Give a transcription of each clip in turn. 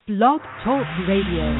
Blog Talk Radio.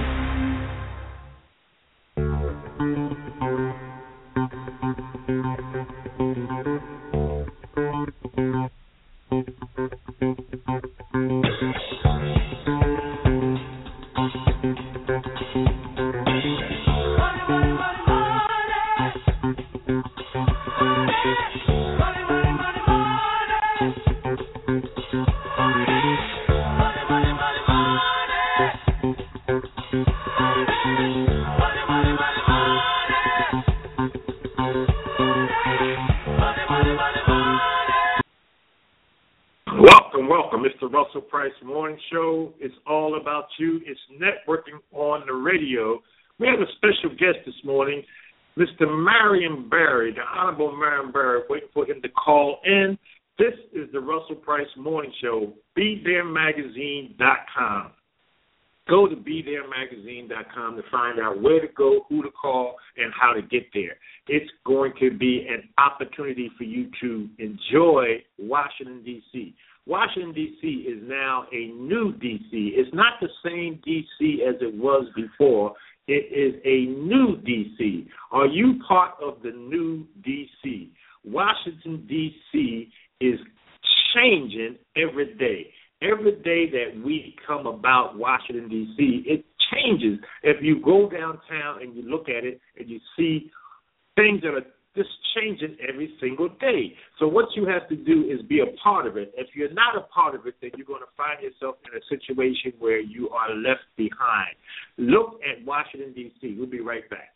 Welcome. It's the Russell Price Morning Show. It's all about you. It's networking on the radio. We have a special guest this morning, Mr. Marion Barry, the Honorable Marion Barry, waiting for him to call in. This is the Russell Price Morning Show, BeThereMagazine.com. Go to BeThereMagazine.com to find out where to go, who to call, and how to get there. It's going to be an opportunity for you to enjoy Washington, D.C. Washington, D.C. is now a new D.C. It's not the same D.C. as it was before. It is a new D.C. Are you part of the new D.C.? Washington, D.C. is changing every day. Every day that we come about Washington, D.C., it changes. If you go downtown and you look at it and you see things that are just changing every single day. So what you have to do is be a part of it. If you're not a part of it, then you're going to find yourself in a situation where you are left behind. Look at Washington, D.C. We'll be right back.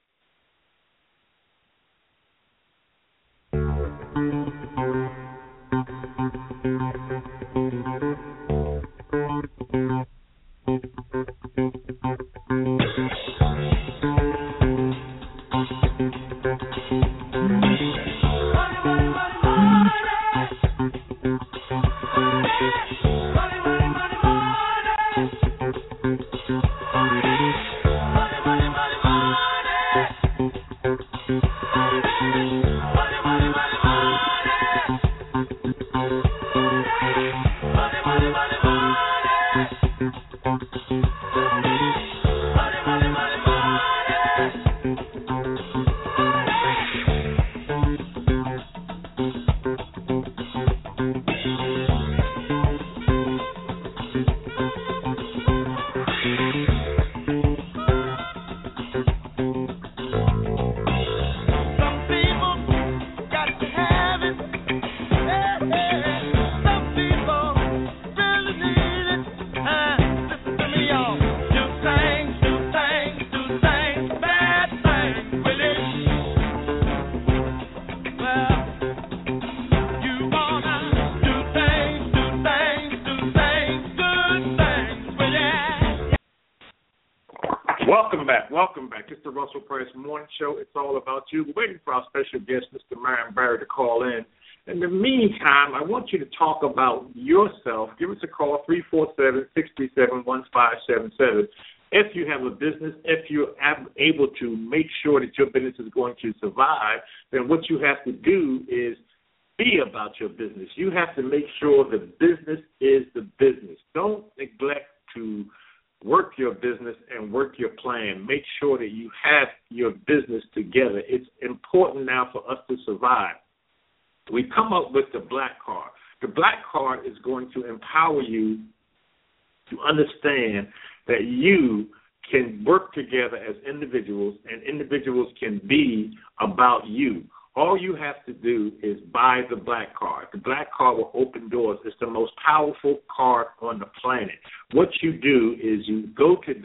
Welcome back. It's the Russell Price Morning Show. It's all about you. We're waiting for our special guest, Mr. Marion Barry, to call in. In the meantime, I want you to talk about yourself. Give us a call, 347-637-1577. If you have a business, if you're able to make sure that your business is going to survive, then what you have to do is be about your business. You have to make sure the business is the business. Don't neglect to work your business and work your plan. Make sure that you have your business together. It's important now for us to survive. We come up with the Black Card. The Black Card is going to empower you to understand that you can work together as individuals and individuals can be about you. All you have to do is buy the Black Card. The Black Card will open doors. It's the most powerful card on the planet. What you do is you go to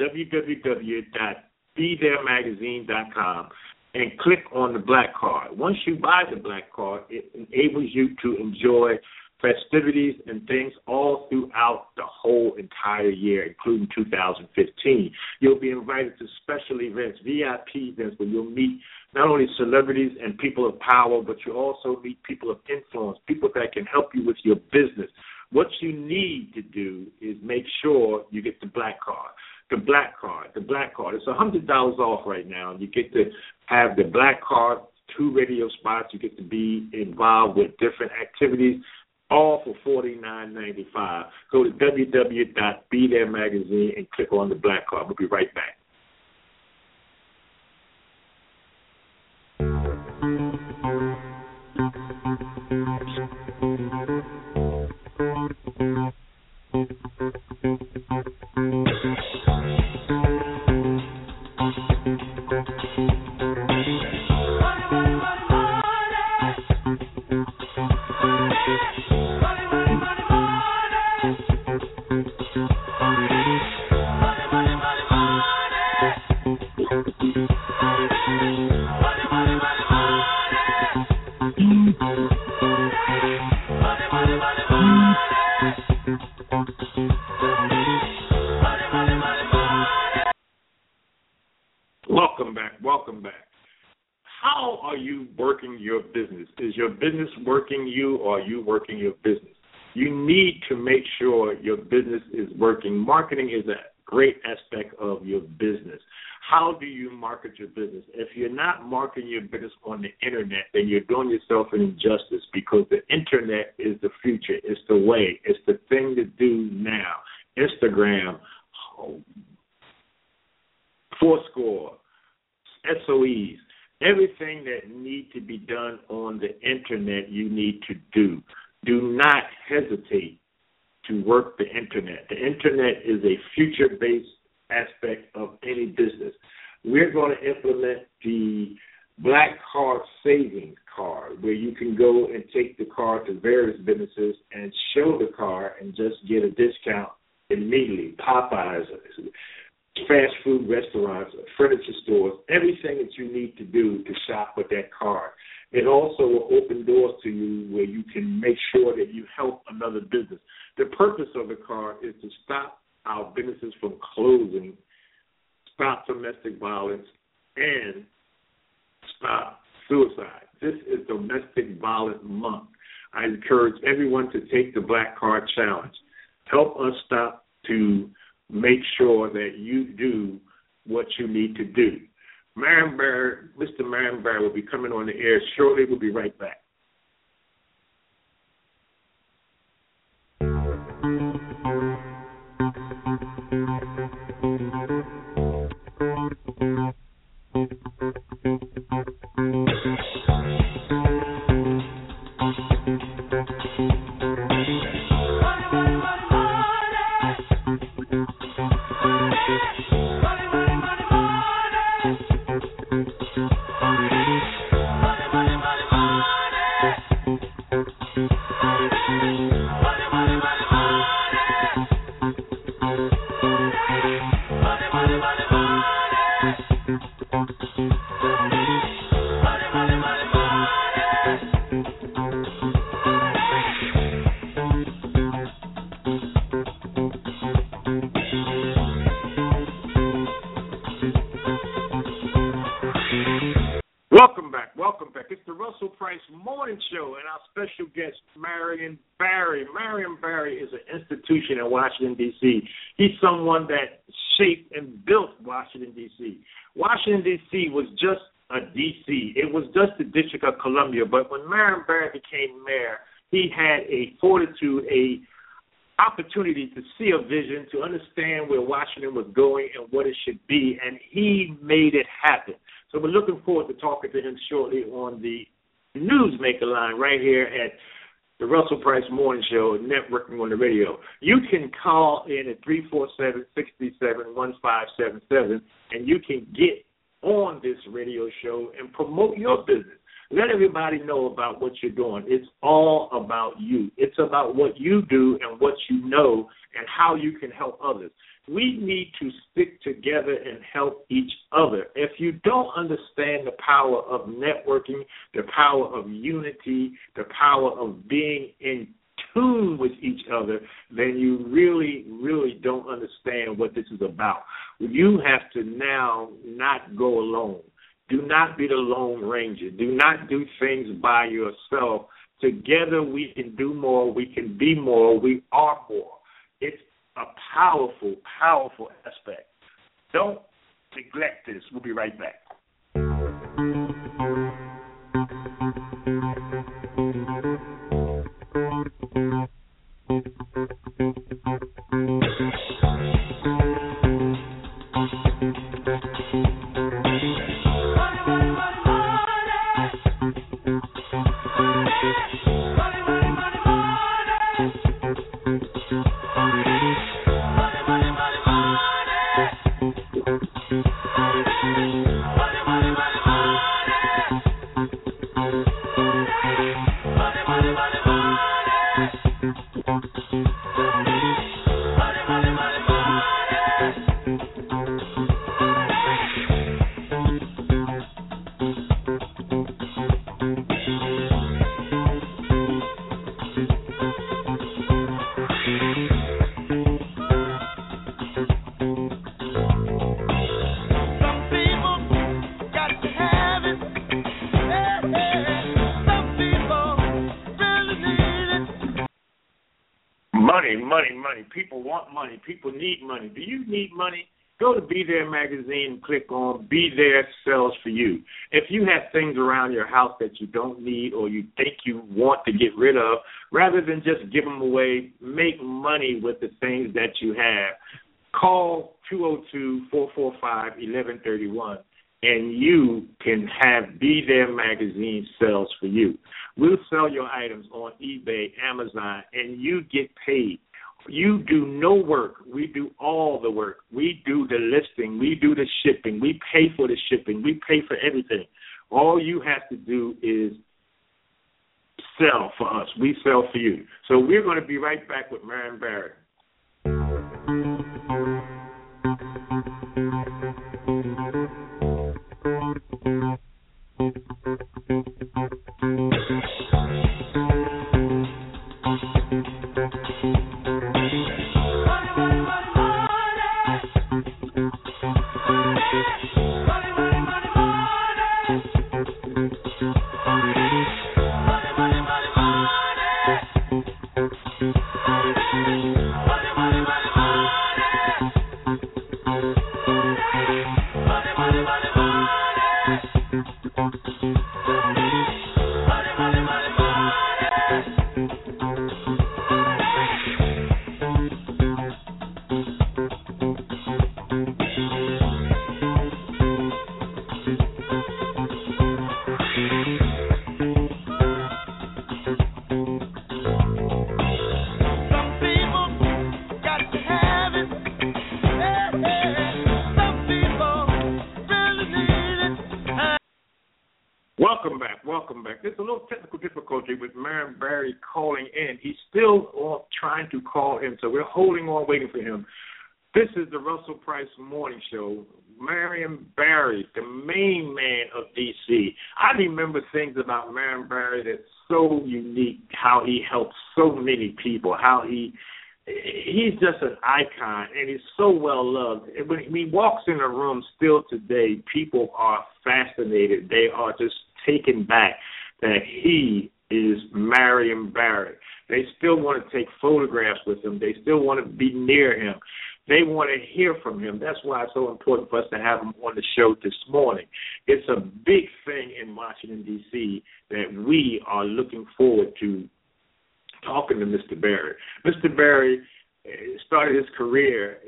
www.BeThereMagazine.com and click on the Black Card. Once you buy the Black Card, it enables you to enjoy festivities and things all throughout the whole entire year, including 2015. You'll be invited to special events, VIP events, where you'll meet not only celebrities and people of power, but you also meet people of influence, people that can help you with your business. What you need to do is make sure you get the Black Card. The Black Card. It's $100 off right now. You get to have the Black Card, 2 radio spots. You get to be involved with different activities. all for $49.95. Go to www.BeThereMagazine and click on the black card. We'll be right back. Welcome back. How are you working your business? Is your business working you, or are you working your business? You need to make sure your business is working. Marketing is a great aspect of your business. How do you market your business? If you're not marketing your business on the internet, then you're doing yourself an injustice, because the internet is the future. It's the way. It's the thing to do now. Instagram, Foursquare, SOEs, everything that needs to be done on the internet, you need to do. Do not hesitate to work the internet. The internet is a future-based aspect of any business. We're going to implement the Black Card Savings Card, where you can go and take the card to various businesses and show the card and just get a discount immediately. Popeyes, fast food restaurants, furniture stores, everything that you need to do to shop with that card. It also will open doors to you where you can make sure that you help another business. The purpose of the card is to stop our businesses from closing, stop domestic violence, and stop suicide. This is Domestic Violence Month. I encourage everyone to take the Black Card Challenge. Help us stop to make sure that you do what you need to do. Mr. Marion Barry will be coming on the air shortly. We'll be right back. Welcome back. It's the Russell Price Morning Show, and our special guest, Marion Barry. Marion Barry is an institution in Washington, D.C. He's someone that shaped and built Washington, D.C. Washington, D.C. was just a D.C. It was just the District of Columbia, but when Marion Barry became mayor, he had a fortitude, a opportunity to see a vision, to understand where Washington was going and what it should be, and he made it happen. So we're looking forward to talking to him shortly on the Newsmaker line right here at the Russell Price Morning Show, networking on the radio. You can call in at 347-637-1577, and you can get on this radio show and promote your business. Let everybody know about what you're doing. It's all about you. It's about what you do and what you know and how you can help others. We need to stick together and help each other. If you don't understand the power of networking, the power of unity, the power of being in tune with each other, then you really, really don't understand what this is about. You have to now not go alone. Do not be the Lone Ranger. Do not do things by yourself. Together we can do more. We can be more. We are more. It's a powerful, powerful aspect. Don't neglect this. We'll be right back. Money. People want money. People need money. Do you need money? Go to Be There Magazine and click on Be There Sells for You. If you have things around your house that you don't need or you think you want to get rid of, rather than just give them away, make money with the things that you have. Call 202-445-1131 and you can have Be There Magazine Sells for You. We'll sell your items on eBay, Amazon, and you get paid. You do no work. We do all the work. We do the listing. We do the shipping. We pay for the shipping. We pay for everything. All you have to do is sell for us. We sell for you. So we're going to be right back with Marion Barry. Welcome back. There's a little technical difficulty with Marion Barry calling in. He's still trying to call in, so we're holding on, waiting for him. This is the Russell Price Morning Show. Marion Barry, the main man of D.C. I remember things about Marion Barry that's so unique, how he helps so many people, how he's just an icon, and he's so well loved. And when he walks in a room still today, people are fascinated. They are just taken back that he is Marion Barry. They still want to take photographs with him. They still want to be near him. They want to hear from him. That's why it's so important for us to have him on the show this morning. It's a big thing in Washington, D.C. that we are looking forward to talking to Mr. Barry. Mr. Barry started his career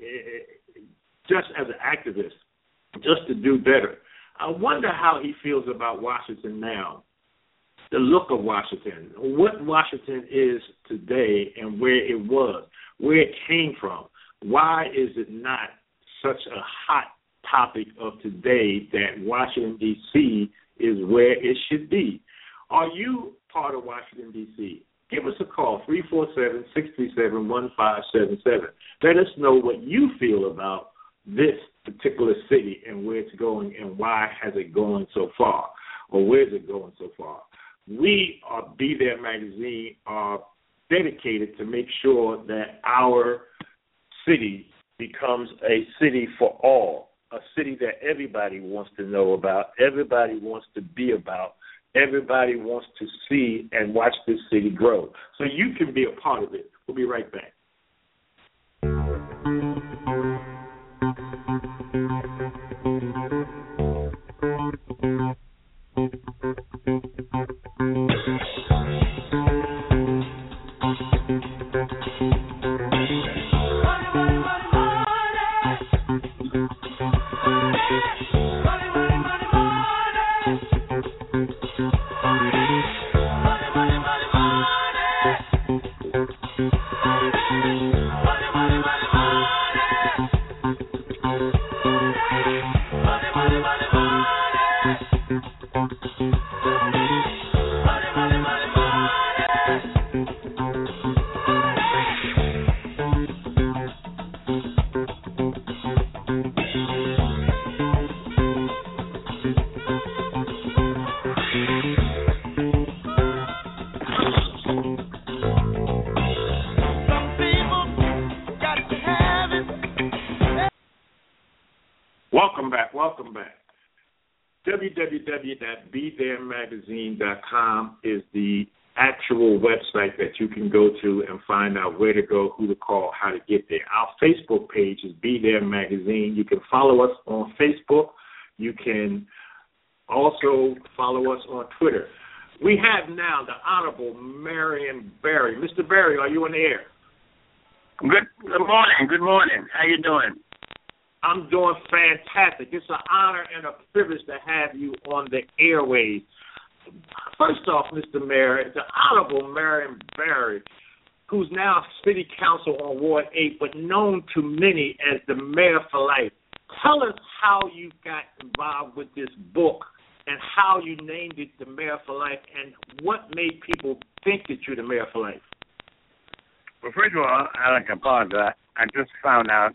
just as an activist, just to do better. I wonder how he feels about Washington now, the look of Washington, what Washington is today and where it was, where it came from. Why is it not such a hot topic of today that Washington, D.C. is where it should be? Are you part of Washington, D.C.? Give us a call, 347-637-1577. Let us know what you feel about this particular city and where it's going and why has it gone so far, or where is it going so far. We, Be There Magazine, are dedicated to make sure that our city becomes a city for all, a city that everybody wants to know about, everybody wants to be about, everybody wants to see and watch this city grow. So you can be a part of it. We'll be right back. Welcome back. www.BeThereMagazine.com is the actual website that you can go to and find out where to go, who to call, how to get there. Our Facebook page is Be There Magazine. You can follow us on Facebook. You can also follow us on Twitter. We have now the Honorable Marion Barry. Mr. Barry, are you on the air? Good morning. Good morning. How you doing? I'm doing fantastic. It's an honor and a privilege to have you on the airwaves. First off, Mr. Mayor, the Honorable Marion Barry, who's now City Council on Ward 8, but known to many as the Mayor for Life. Tell us how you got involved with this book and how you named it the Mayor for Life and what made people think that you're the Mayor for Life. Well, first of all, I'd like to apologize. I just found out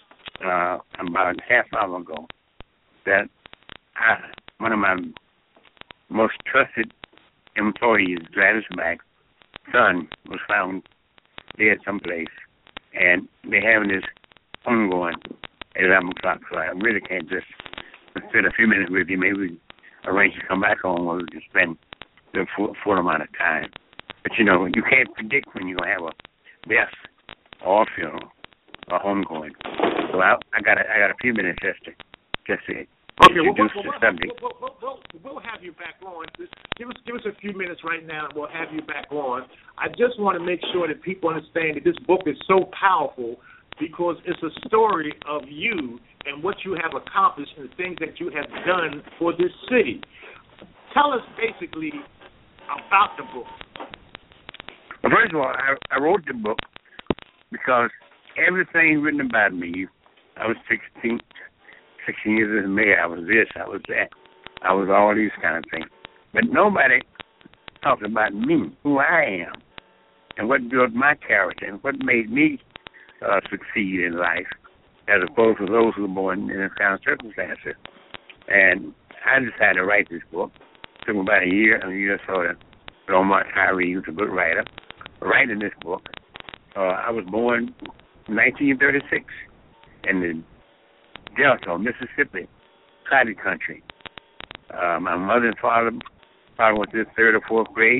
about half an hour ago that one of my most trusted employees, Gladys Mack's son, was found dead someplace, and they're having this homegoing at 11 o'clock, so I really can't just spend a few minutes with you. Maybe we arrange to come back home where we can spend the full amount of time. But, you know, you can't predict when you're going to have a death or funeral or homegoing. So I got a few minutes just to introduce the subject. We'll have you back on. Give us a few minutes right now, and we'll have you back on. I just want to make sure that people understand that this book is so powerful because it's a story of you and what you have accomplished and the things that you have done for this city. Tell us basically about the book. Well, first of all, I wrote the book because everything written about me, I was 16 years as mayor, I was this, I was that, I was all these kind of things. But nobody talked about me, who I am, and what built my character, and what made me succeed in life, as opposed to those who were born in this kind of circumstances. And I decided to write this book. It took me about a year or so to John Mark Tyree, who's a good writer, writing this book. I was born in 1936 in the Delta of Mississippi, cotton country. My mother and father probably went to the third or fourth grade.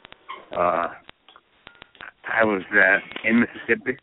I was in Mississippi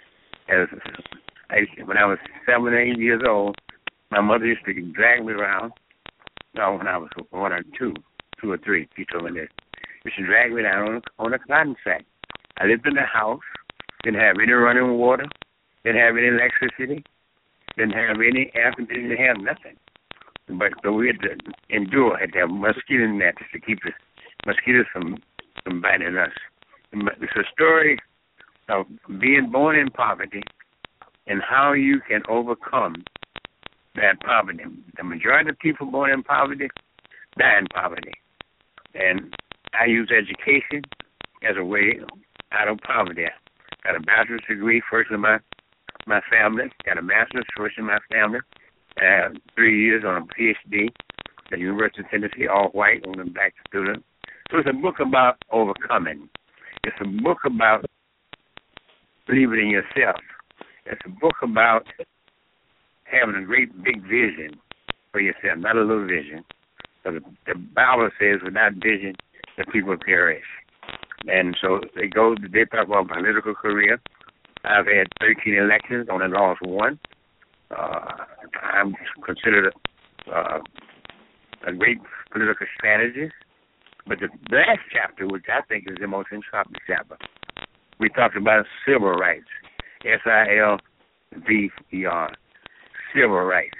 when I was 7 or 8 years old. My mother used to drag me around. No, when I was 1 or 2 or 3, she told me this. She used to drag me down on a cotton sack. I lived in a house, didn't have any running water, didn't have any electricity, didn't have any air conditioning, didn't have nothing. But so we had to endure, had to have mosquito nets to keep the mosquitoes from biting us. It's a story of being born in poverty and how you can overcome that poverty. The majority of people born in poverty die in poverty. And I use education as a way out of poverty. I got a bachelor's degree first in my family, got a master's first in my family, 3 years on a PhD at the University of Tennessee, all white, on a black student. So it's a book about overcoming. It's a book about believing in yourself. It's a book about having a great big vision for yourself, not a little vision. So the Bible says without vision, the people perish. And so they talk about political career. I've had 13 elections, only lost one. I'm considered a great political strategist. But the last chapter, which I think is the most interesting chapter, we talked about civil rights, SILVER, civil rights,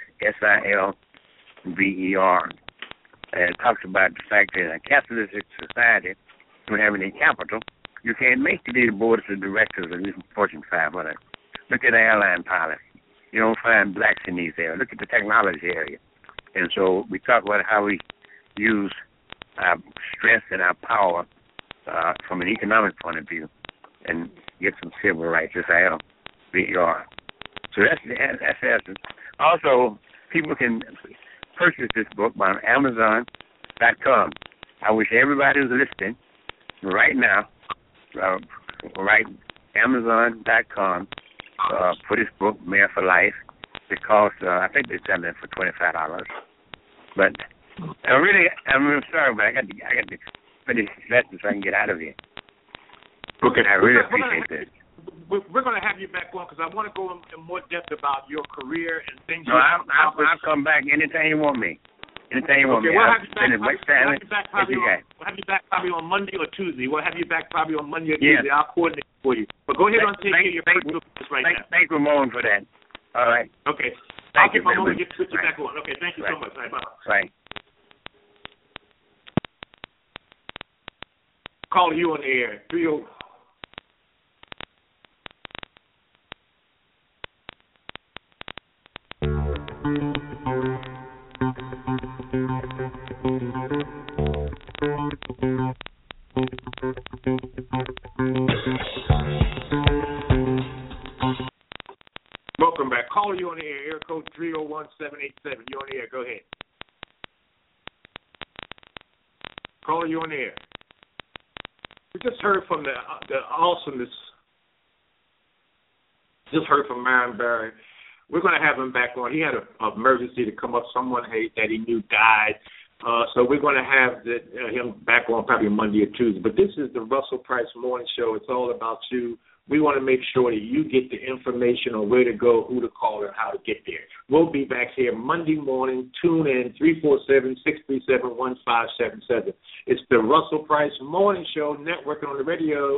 SILVER. And it talks about the fact that in a capitalistic society, you don't have any capital, you can't make the boards of directors of these Fortune 500. Look at the airline pilots. you don't find blacks in these areas. Look at the technology area. And so we talk about how we use our strength and our power from an economic point of view and get some civil rights. Yes, I am. We are. So that's essence. Also, people can purchase this book by Amazon.com. I wish everybody who's listening right now, write Amazon.com for this book, Mayor for Life. It costs, I think they're selling it for $25. But I'm sorry, but I got to finish this lesson so I can get out of here. Okay. I really appreciate this. We're going to have you back on because I want to go in more depth about your career and things. No, I'll come back anytime you want me. Anytime you want me. We'll have you back probably on Monday or Tuesday. We'll have you back probably on Monday or Tuesday. I'll coordinate for you. But go ahead and take care of your personal business right now. Thank Ramon for that. All right. Okay. I'll get my moment to get you back on. Okay, thank you so much. All right, bye. Right. Call you on the air. 30. Welcome back. Call you on the air code 301-787. You're on the air. Go ahead. Call you on the air. We just heard from the awesomeness. Just heard from Marion Barry. We're going to have him back on. He had an emergency to come up. Someone that he knew died. So we're going to have him back on probably Monday or Tuesday. But this is the Russell Price Morning Show. It's all about you. We want to make sure that you get the information on where to go, who to call, and how to get there. We'll be back here Monday morning. Tune in, 347-637-1577. It's the Russell Price Morning Show, networking on the radio.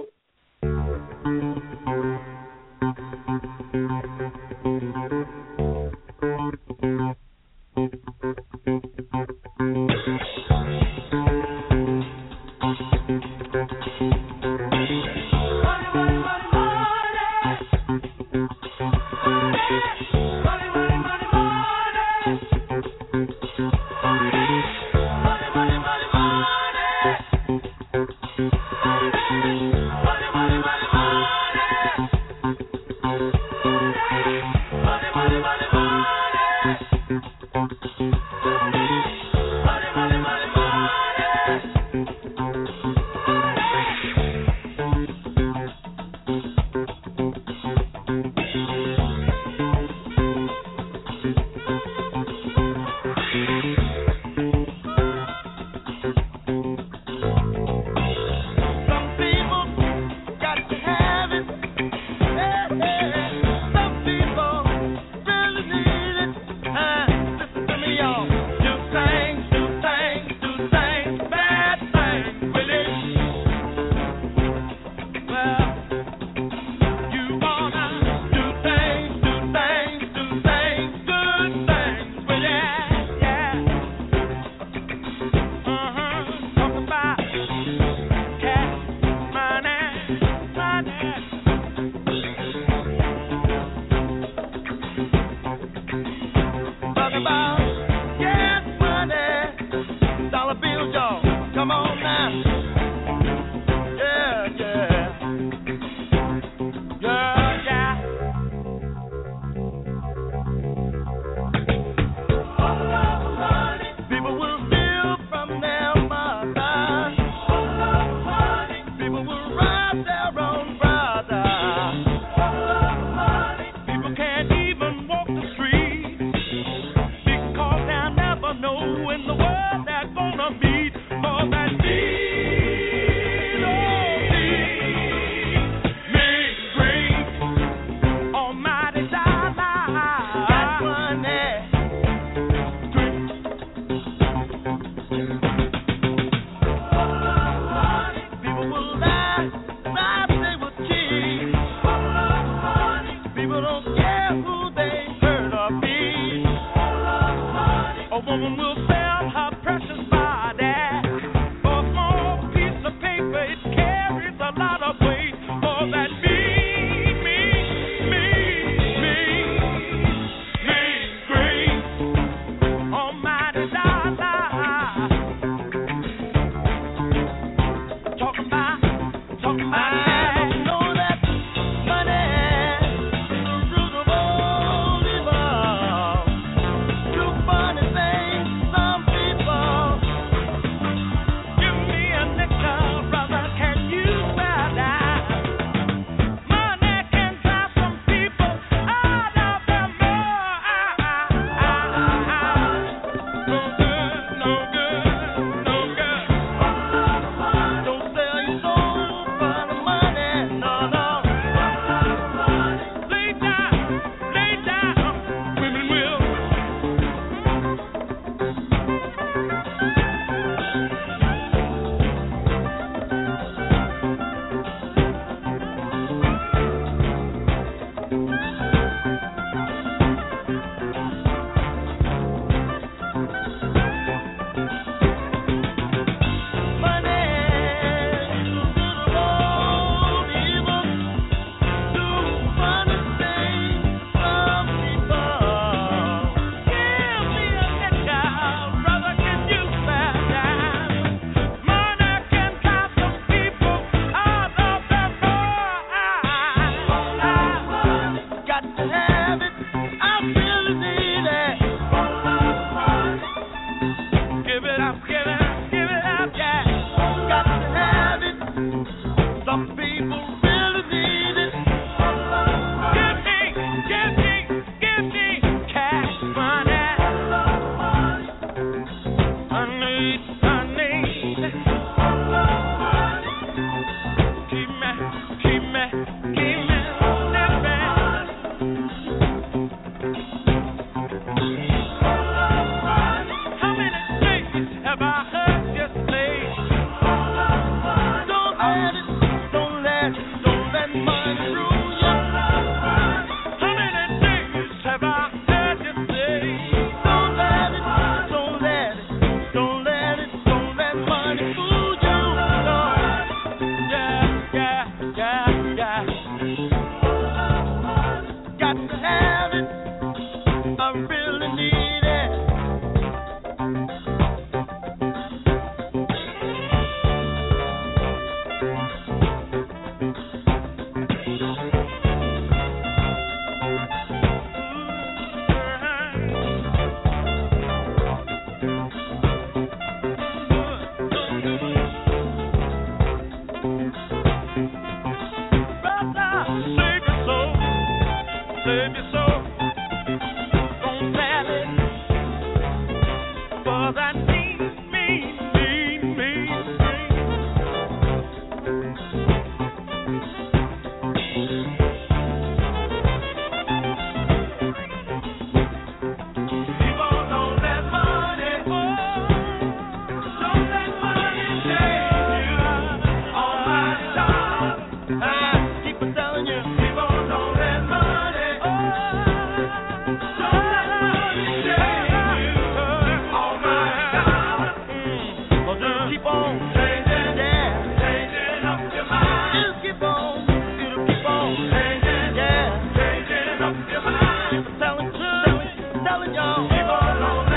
People don't